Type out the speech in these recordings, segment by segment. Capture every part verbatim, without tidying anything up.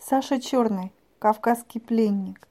Саша Черный, кавказский пленник.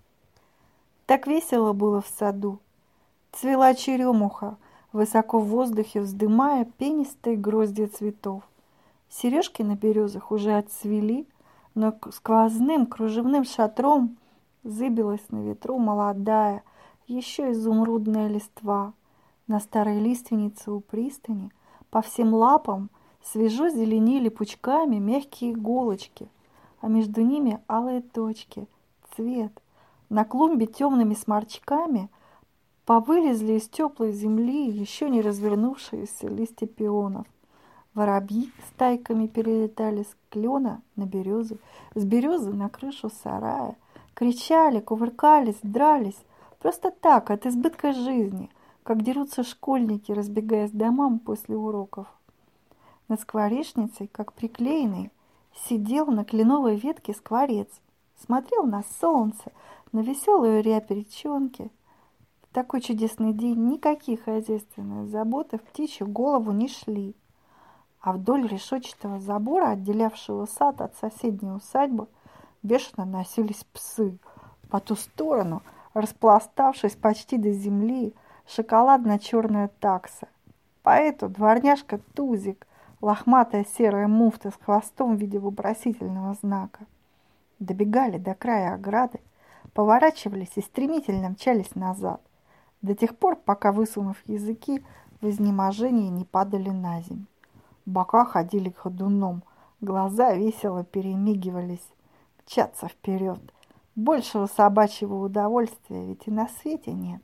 Так весело было в саду. Цвела черемуха, высоко в воздухе вздымая пенистые гроздья цветов. Сережки на березах уже отцвели, но сквозным кружевным шатром зыбилась на ветру молодая, еще изумрудная листва. На старой лиственнице у пристани по всем лапам свежо зеленели пучками мягкие иголочки, а между ними алые точки, цвет. На клумбе темными сморчками повылезли из теплой земли еще не развернувшиеся листья пионов. Воробьи стайками перелетали с клена на березу, с березы на крышу сарая, кричали, кувыркались, дрались, просто так, от избытка жизни, как дерутся школьники, разбегаясь домам после уроков. Над скворечницей, как приклеенный, сидел на кленовой ветке скворец, смотрел на солнце, на веселую рябь речонки. В такой чудесный день никакие хозяйственные заботы в птичью голову не шли. А вдоль решетчатого забора, отделявшего сад от соседней усадьбы, бешено носились псы. По ту сторону, распластавшись почти до земли, шоколадно-черная такса. По эту дворняжка Тузик, лохматая серая муфта с хвостом в виде вопросительного знака. Добегали до края ограды, поворачивались и стремительно мчались назад, до тех пор, пока, высунув языки, в изнеможении не падали на землю. Бока ходили ходуном, глаза весело перемигивались, мчаться вперед. Большего собачьего удовольствия ведь и на свете нет.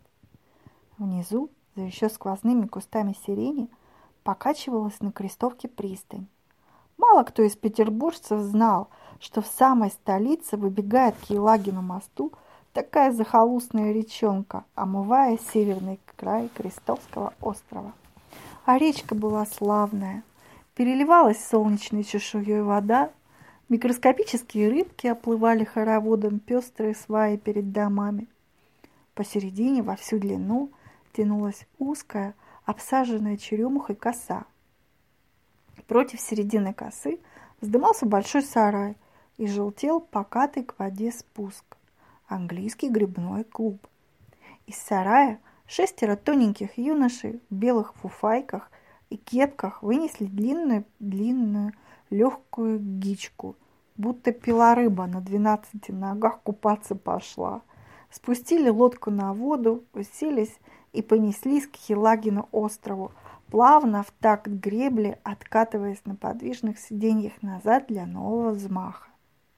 Внизу, за еще сквозными кустами сирени, покачивалась на крестовке пристань. Мало кто из петербуржцев знал, что в самой столице выбегает к Елагину мосту такая захолустная речонка, омывая северный край Крестовского острова. А речка была славная. Переливалась солнечной чешуей вода, микроскопические рыбки оплывали хороводом пестрые сваи перед домами. Посередине во всю длину тянулась узкая, обсаженная черемухой коса. Против середины косы вздымался большой сарай и желтел покатый к воде спуск. Английский грибной клуб. Из сарая шестеро тоненьких юношей в белых фуфайках и кепках вынесли длинную-длинную легкую гичку, будто пила-рыба на двенадцати ногах купаться пошла. Спустили лодку на воду, уселись и понеслись к Елагину острову, плавно в такт гребли, откатываясь на подвижных сиденьях назад для нового взмаха.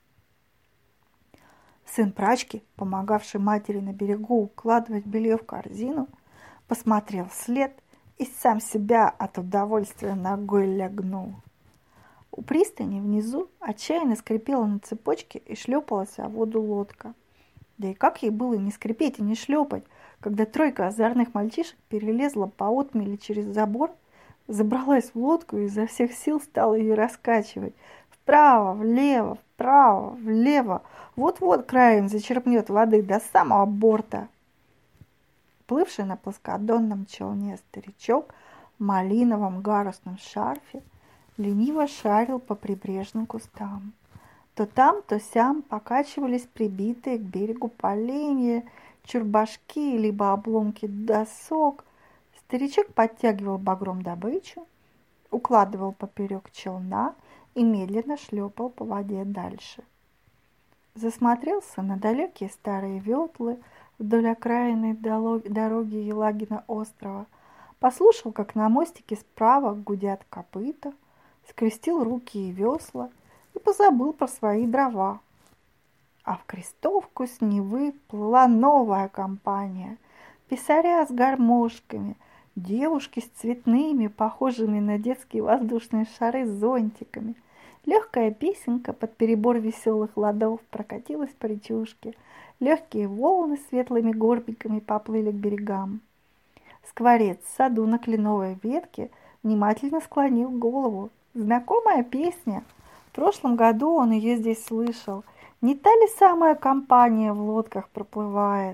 Сын прачки, помогавший матери на берегу укладывать белье в корзину, посмотрел вслед и сам себя от удовольствия ногой лягнул. У пристани внизу отчаянно скрипела на цепочке и шлепалась о воду лодка. Да и как ей было не скрипеть и не шлепать, когда тройка озорных мальчишек перелезла по отмели через забор, забралась в лодку и изо всех сил стала ее раскачивать. Вправо, влево, вправо, влево. Вот-вот краем зачерпнет воды до самого борта. Плывший на плоскодонном челне старичок в малиновом гарусном шарфе лениво шарил по прибрежным кустам. То там, то сям покачивались прибитые к берегу поленья, чурбашки, либо обломки досок. Старичок подтягивал багром добычу, укладывал поперек челна и медленно шлепал по воде дальше. Засмотрелся на далекие старые ветлы вдоль окраинной дороги Елагина острова, послушал, как на мостике справа гудят копыта, скрестил руки и весла и позабыл про свои дрова. А в Крестовку с Невы плыла новая компания. Писаря с гармошками, девушки с цветными, похожими на детские воздушные шары, зонтиками. Легкая песенка под перебор веселых ладов прокатилась по речушке. Легкие волны светлыми горбиками поплыли к берегам. Скворец в саду на кленовой ветке внимательно склонил голову. Знакомая песня. В прошлом году он ее здесь слышал. Не та ли самая компания в лодках проплывает?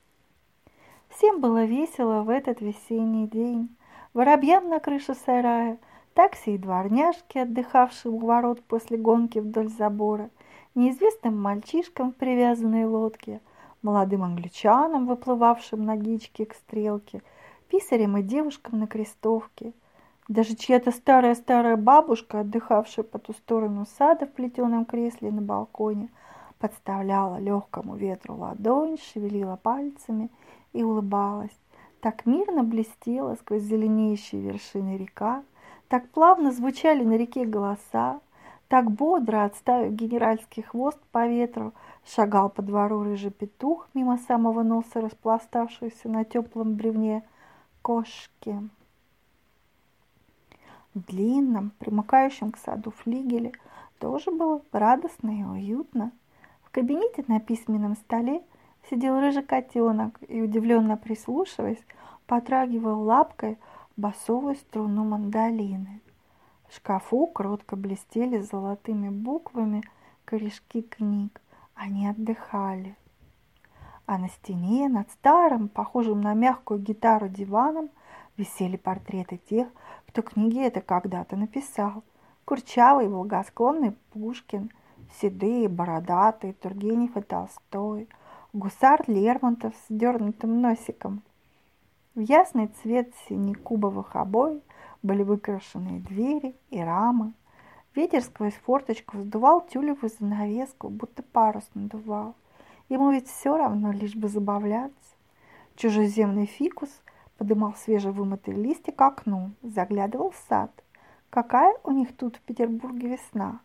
Всем было весело в этот весенний день. Воробьям на крыше сарая, такси и дворняжки, отдыхавшие у ворот после гонки вдоль забора, неизвестным мальчишкам в привязанной лодке, молодым англичанам, выплывавшим на гичке к стрелке, писарям и девушкам на крестовке. Даже чья-то старая-старая бабушка, отдыхавшая по ту сторону сада в плетеном кресле на балконе, подставляла легкому ветру ладонь, шевелила пальцами и улыбалась. Так мирно блестела сквозь зеленеющие вершины река, так плавно звучали на реке голоса, так бодро, отставив генеральский хвост по ветру, шагал по двору рыжий петух мимо самого носа распластавшегося на теплом бревне кошки. В длинном, примыкающем к саду флигеле тоже было радостно и уютно. В кабинете на письменном столе сидел рыжий котенок и, удивленно прислушиваясь, потрагивал лапкой басовую струну мандолины. В шкафу кротко блестели золотыми буквами корешки книг. Они отдыхали. А на стене над старым, похожим на мягкую гитару диваном, висели портреты тех, кто книги это когда-то написал. Курчавый, благосклонный Пушкин, седые, бородатые Тургенев и Толстой, гусар Лермонтов с дернутым носиком. В ясный цвет синекубовых обоев были выкрашены двери и рамы. Ветер сквозь форточку вздувал тюлевую занавеску, будто парус надувал. Ему ведь все равно, лишь бы забавляться. Чужеземный фикус подымал свежевымытый листик к окну, заглядывал в сад. Какая у них тут в Петербурге весна!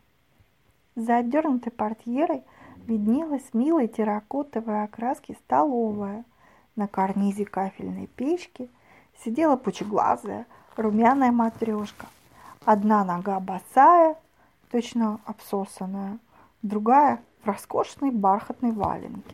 За отдернутой портьерой виднелась милой терракотовой окраски столовая. На карнизе кафельной печки сидела пучеглазая, румяная матрешка. Одна нога босая, точно обсосанная, другая в роскошной бархатной валенке.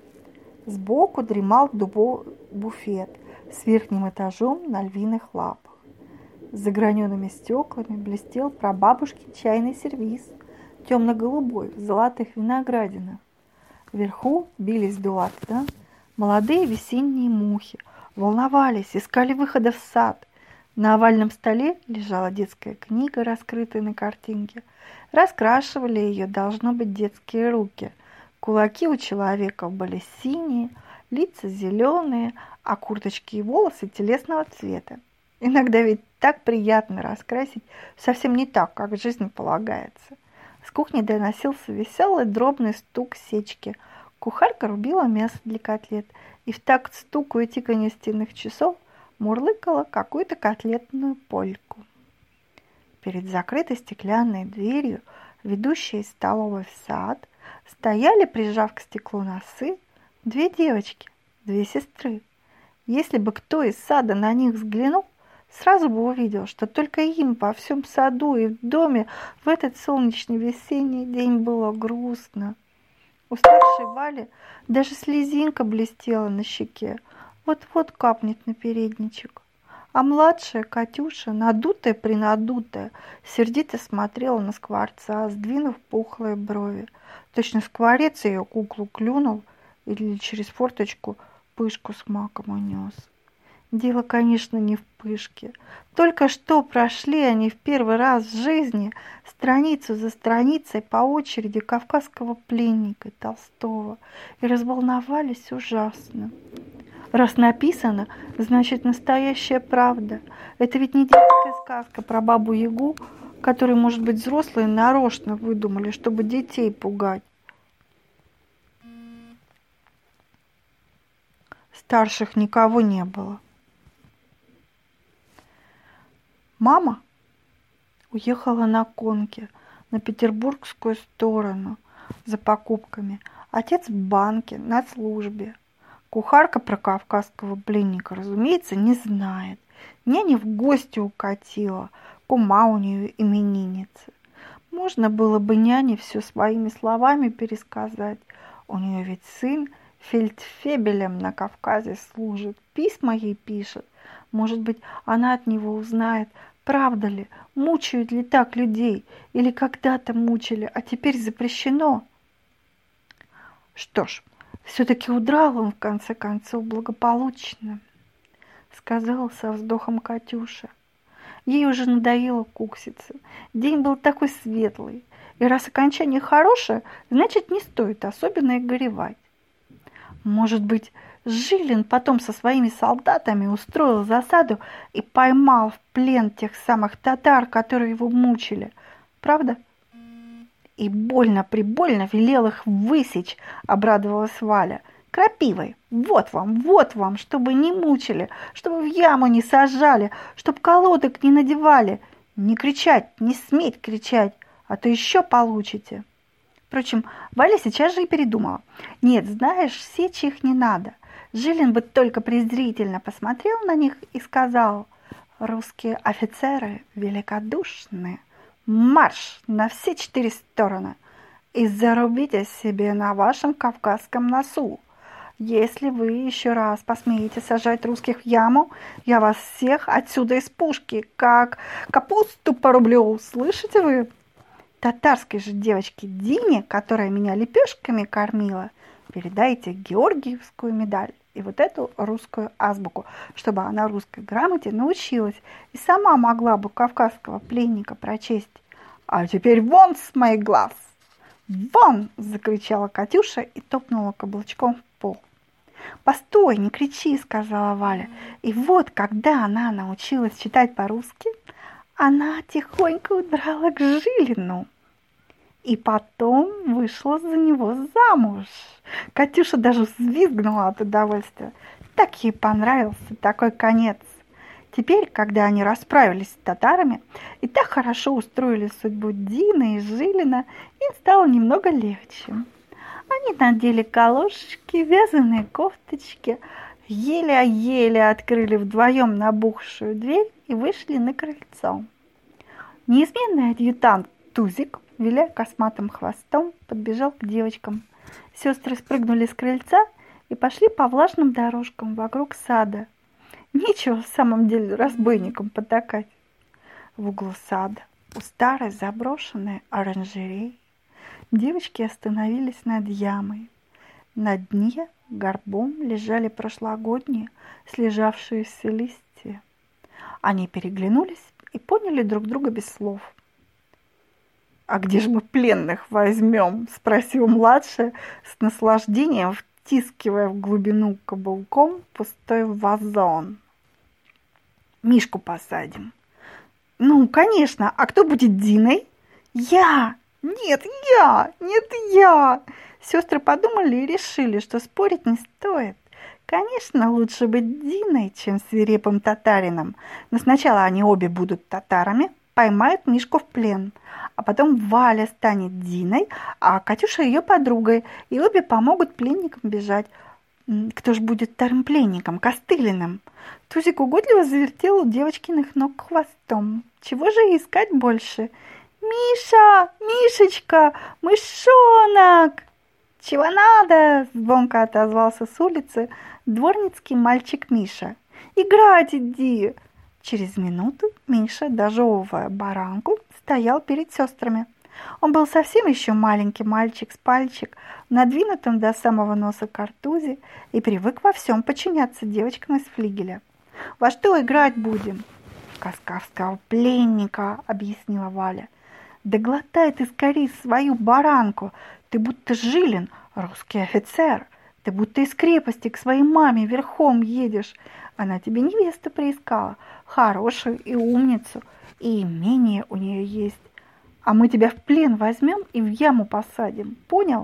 Сбоку дремал дубовый буфет с верхним этажом на львиных лапах. За гранеными стеклами блестел прабабушкин чайный сервиз, темно-голубой, в золотых виноградинах. Вверху бились до окна молодые весенние мухи, волновались, искали выхода в сад. На овальном столе лежала детская книга, раскрытая на картинке. Раскрашивали ее, должно быть, детские руки. Кулаки у человека были синие, лица зеленые, а курточки и волосы телесного цвета. Иногда ведь так приятно раскрасить совсем не так, как в жизни полагается. С кухни доносился веселый дробный стук сечки. Кухарка рубила мясо для котлет, и в такт стуку и тиканью стенных часов мурлыкала какую-то котлетную польку. Перед закрытой стеклянной дверью, ведущей из столовой в сад, стояли, прижав к стеклу носы, две девочки, две сестры. Если бы кто из сада на них взглянул, сразу бы увидел, что только им во всем саду и в доме в этот солнечный весенний день было грустно. У старшей Вали даже слезинка блестела на щеке, вот-вот капнет на передничек. А младшая Катюша, надутая-принадутая, сердито смотрела на скворца, сдвинув пухлые брови. Точно скворец ее куклу клюнул или через форточку пышку с маком унес. Дело, конечно, не в пышке. Только что прошли они в первый раз в жизни страницу за страницей по очереди кавказского пленника Толстого и разволновались ужасно. Раз написано, значит настоящая правда. Это ведь не детская сказка про бабу-ягу, которую, может быть, взрослые нарочно выдумали, чтобы детей пугать. Старших никого не было. Мама уехала на конке на петербургскую сторону за покупками. Отец в банке, на службе. Кухарка про кавказского пленника, разумеется, не знает. Няня в гости укатила, кума у нее именинница. Можно было бы няне все своими словами пересказать. У нее ведь сын фельдфебелем на Кавказе служит, письма ей пишет. Может быть, она от него узнает, правда ли, мучают ли так людей, или когда-то мучили, а теперь запрещено. Что ж, все-таки удрал он в конце концов благополучно, сказала со вздохом Катюша. Ей уже надоело кукситься. День был такой светлый. И раз окончание хорошее, значит, не стоит особенно и горевать. Может быть, Жилин потом со своими солдатами устроил засаду и поймал в плен тех самых татар, которые его мучили. Правда? И больно-прибольно велел их высечь, обрадовалась Валя. Крапивой. Вот вам, вот вам, чтобы не мучили, чтобы в яму не сажали, чтобы колодок не надевали. Не кричать, не сметь кричать, а то еще получите. Впрочем, Валя сейчас же и передумала. Нет, знаешь, сечь их не надо. Жилин бы только презрительно посмотрел на них и сказал: русские офицеры великодушны. Марш на все четыре стороны и зарубите себе на вашем кавказском носу. Если вы еще раз посмеете сажать русских в яму, я вас всех отсюда из пушки, как капусту порублю. Слышите вы? Татарской же девочке Дине, которая меня лепешками кормила, передайте георгиевскую медаль и вот эту русскую азбуку, чтобы она русской грамоте научилась и сама могла бы кавказского пленника прочесть. А теперь вон с моих глаз! Вон! Закричала Катюша и топнула каблучком в пол. Постой, не кричи, сказала Валя. И вот, когда она научилась читать по-русски, она тихонько удрала к Жилину. И потом вышла за него замуж. Катюша даже взвизгнула от удовольствия. Так ей понравился такой конец. Теперь, когда они расправились с татарами и так хорошо устроили судьбу Дины и Жилина, им стало немного легче. Они надели калошечки, вязаные кофточки, еле-еле открыли вдвоем набухшую дверь и вышли на крыльцо. Неизменный адъютант Тузик, виляя косматым хвостом, подбежал к девочкам. Сестры спрыгнули с крыльца и пошли по влажным дорожкам вокруг сада. Нечего в самом деле разбойникам потакать. В углу сада, у старой заброшенной оранжереи, девочки остановились над ямой. На дне горбом лежали прошлогодние слежавшиеся листья. Они переглянулись и поняли друг друга без слов. «А где же мы пленных возьмем?» – спросил младший с наслаждением, втискивая в глубину каблуком пустой вазон. «Мишку посадим». «Ну, конечно. А кто будет Диной?» «Я!» «Нет, я! Нет, я!» Сестры подумали и решили, что спорить не стоит. Конечно, лучше быть Диной, чем свирепым татарином. Но сначала они обе будут татарами, поймают Мишку в плен. А потом Валя станет Диной, а Катюша ее подругой. И обе помогут пленникам бежать. Кто же будет вторым пленником? Костылиным. Тузик угодливо завертел у девочкиных ног хвостом. Чего же искать больше? «Миша! Мишечка! Мышонок!» «Чего надо?» – звонко отозвался с улицы дворницкий мальчик Миша. «Играть иди!» Через минуту Миша, дожевывая баранку, стоял перед сестрами. Он был совсем еще маленький мальчик с пальчик, надвинутым до самого носа картузе, и привык во всем подчиняться девочкам из флигеля. «Во что играть будем?» «Кавказского пленника», – объяснила Валя. «Да глотай ты скорей свою баранку! Ты будто Жилин, русский офицер! Ты будто из крепости к своей маме верхом едешь! Она тебе невесту приискала, хорошую и умницу, и имение у нее есть. А мы тебя в плен возьмем и в яму посадим, понял?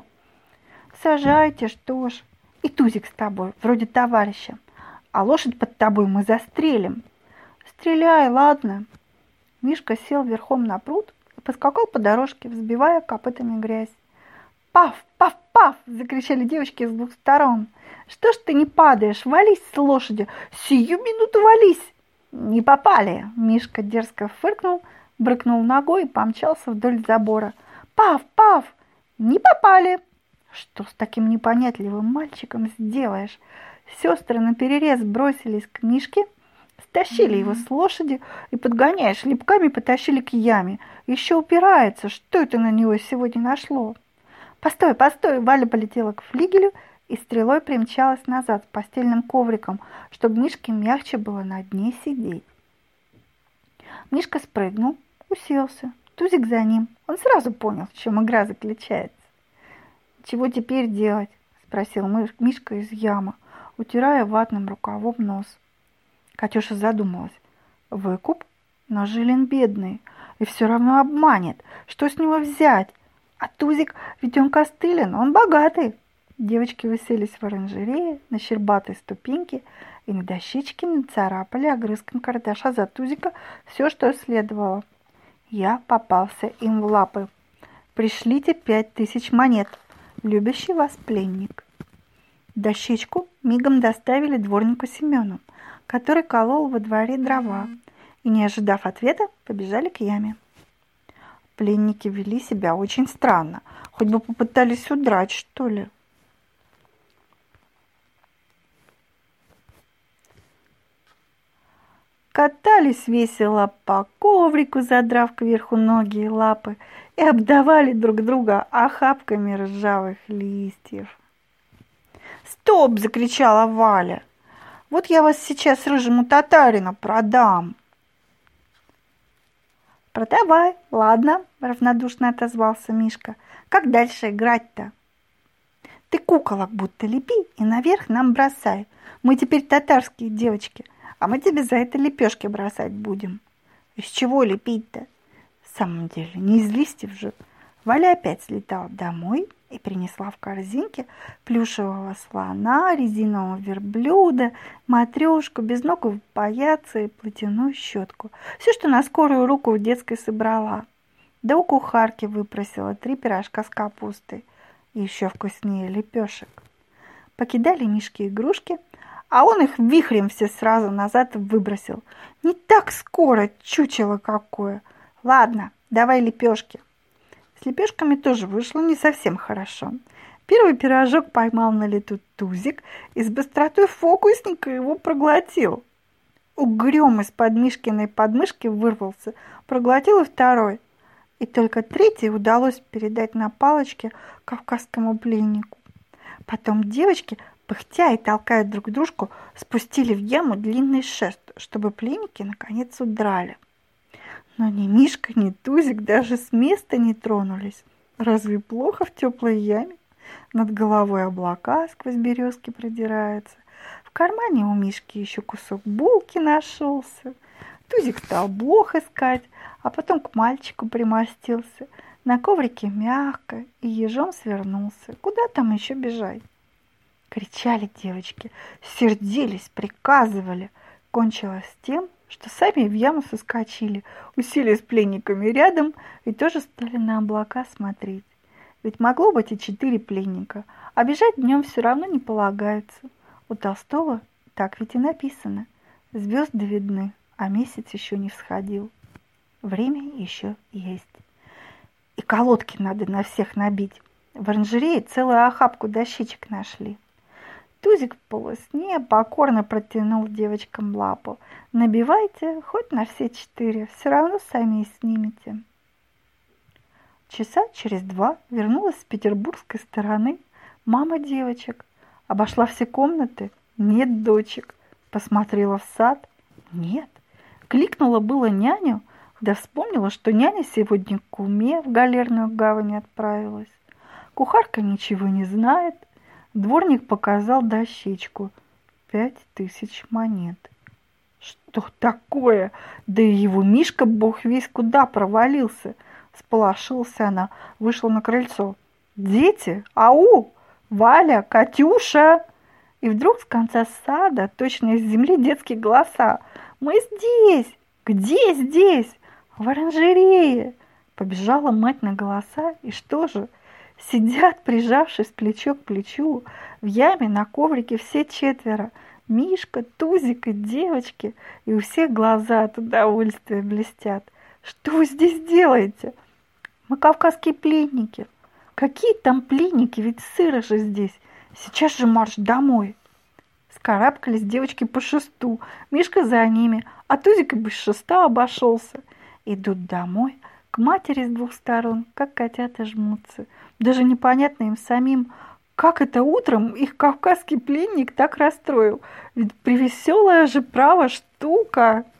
Сажайте, что ж, и Тузик с тобой, вроде товарища, а лошадь под тобой мы застрелим. Стреляй, ладно?» Мишка сел верхом на пруд и поскакал по дорожке, взбивая копытами грязь. «Паф, паф, паф!» – закричали девочки с двух сторон. «Что ж ты не падаешь? Вались с лошади! Сию минуту вались!» «Не попали!» – Мишка дерзко фыркнул, брыкнул ногой и помчался вдоль забора. «Паф, паф! Не попали!» «Что с таким непонятливым мальчиком сделаешь?» Сестры наперерез бросились к Мишке, стащили его с лошади и, подгоняя шлепками, потащили к яме. Еще упирается, что это на него сегодня нашло. «Постой, постой!» Валя полетела к флигелю и стрелой примчалась назад с постельным ковриком, чтобы Мишке мягче было на дне сидеть. Мишка спрыгнул, уселся, Тузик за ним. Он сразу понял, в чем игра заключается. «Чего теперь делать?» – спросил Мишка из ямы, утирая ватным рукавом нос. Катюша задумалась. «Выкуп? Но Жилин бедный и все равно обманет. Что с него взять? А Тузик, ведь он костылен, он богатый». Девочки уселись в оранжерее на щербатой ступеньке и на дощечке нацарапали огрызком карандаша за Тузика все, что следовало. Я попался им в лапы. Пришлите пять тысяч монет. Любящий вас пленник. Дощечку мигом доставили дворнику Семену, который колол во дворе дрова, и, не ожидав ответа, побежали к яме. Пленники вели себя очень странно, хоть бы попытались удрать, что ли. Катались весело по коврику, задрав кверху ноги и лапы, и обдавали друг друга охапками ржавых листьев. «Стоп!» – закричала Валя. «Вот я вас сейчас рыжему татарину продам!» «Продавай, ладно», – равнодушно отозвался Мишка. «Как дальше играть-то?» «Ты куколок будто лепи и наверх нам бросай. Мы теперь татарские девочки, а мы тебе за это лепешки бросать будем». «Из чего лепить-то?» «В самом деле, не из листьев же». Валя опять слетала домой и принесла в корзинке плюшевого слона, резинового верблюда, матрешку, безногого паяца и платяную щетку. Все, что на скорую руку в детской собрала. Да у кухарки выпросила три пирожка с капустой и еще вкуснее лепешек. Покидали Мишки игрушки, а он их вихрем все сразу назад выбросил. Не так скоро, чучело какое. Ладно, давай лепешки. С лепешками тоже вышло не совсем хорошо. Первый пирожок поймал на лету Тузик и с быстротой фокусника его проглотил. Угрём из-под Мишкиной подмышки вырвался, проглотил и второй. И только третий удалось передать на палочке кавказскому пленнику. Потом девочки, пыхтя и толкая друг дружку, спустили в яму длинный шест, чтобы пленники наконец удрали. Но ни Мишка, ни Тузик даже с места не тронулись. Разве плохо в теплой яме? Над головой облака сквозь березки продираются. В кармане у Мишки еще кусок булки нашелся. Тузик стал блох искать, а потом к мальчику примостился. На коврике мягко и ежом свернулся. Куда там еще бежать? Кричали девочки, сердились, приказывали. Кончилось тем, что сами в яму соскочили, уселись с пленниками рядом и тоже стали на облака смотреть. Ведь могло быть и четыре пленника, а бежать днем все равно не полагается. У Толстого так ведь и написано. Звезды видны, а месяц еще не всходил. Время еще есть. И колодки надо на всех набить. В оранжерее целую охапку дощечек нашли. Тузик в полусне покорно протянул девочкам лапу. «Набивайте хоть на все четыре, все равно сами и снимете». Часа через два вернулась с петербургской стороны мама девочек. Обошла все комнаты. Нет дочек. Посмотрела в сад. Нет. Кликнула было няню, да вспомнила, что няня сегодня к куме в галерную гавань отправилась. Кухарка ничего не знает. Дворник показал дощечку. Пять тысяч монет. Что такое? Да и его Мишка бог весь куда провалился. Сполошилась она, вышла на крыльцо. «Дети! Ау! Валя! Катюша!» И вдруг с конца сада, точно из земли, детские голоса. «Мы здесь! Где здесь?» «В оранжерее!» Побежала мать на голоса, и что же? Сидят, прижавшись плечо к плечу, в яме на коврике все четверо. Мишка, Тузик и девочки, и у всех глаза от удовольствия блестят. «Что вы здесь делаете?» «Мы кавказские пленники». «Какие там пленники? Ведь сыро же здесь. Сейчас же марш домой». Скарабкались девочки по шесту, Мишка за ними, а Тузик и без шеста обошелся. Идут домой, к матери с двух сторон, как котята жмутся. Даже непонятно им самим, как это утром их кавказский пленник так расстроил. Ведь превеселая же право штука.